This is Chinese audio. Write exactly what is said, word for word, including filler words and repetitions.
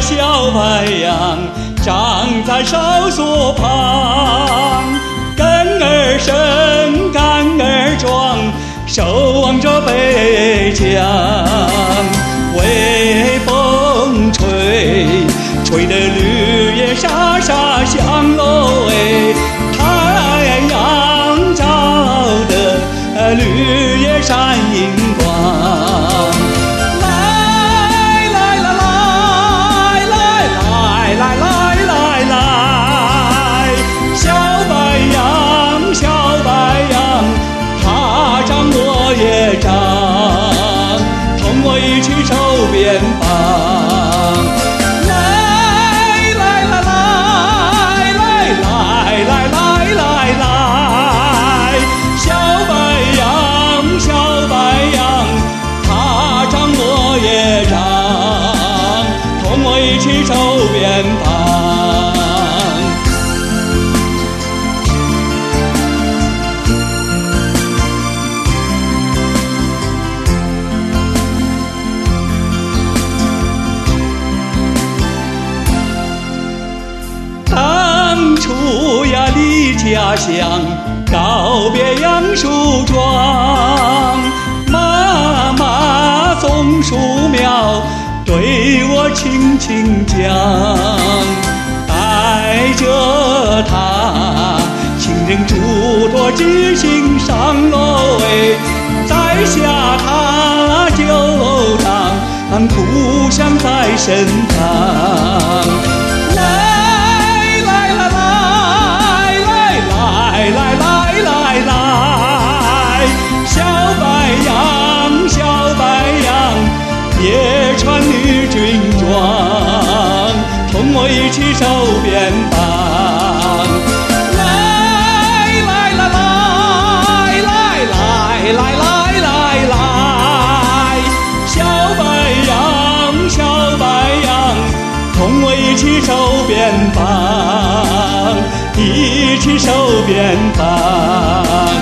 小白杨长在哨所旁，根儿深，杆儿壮，守望着北疆。微风吹，吹得绿叶沙沙响喽喂，太阳照得绿叶闪银光。也长，同我一起守边防。来来来来来来来来来来，小白杨小白杨，他长我也长，同我一起守边防。当初呀离家乡，告别杨树桩，妈妈松树苗对我轻轻讲，带着它情人嘱托记心上喽喂，摘下它就当故乡在身旁。来来来来来，小白杨小白杨，别穿绿军装，同我一起守边防。来来来来来来来来来来，小白杨小白杨，同我一起守边防。一起守边防。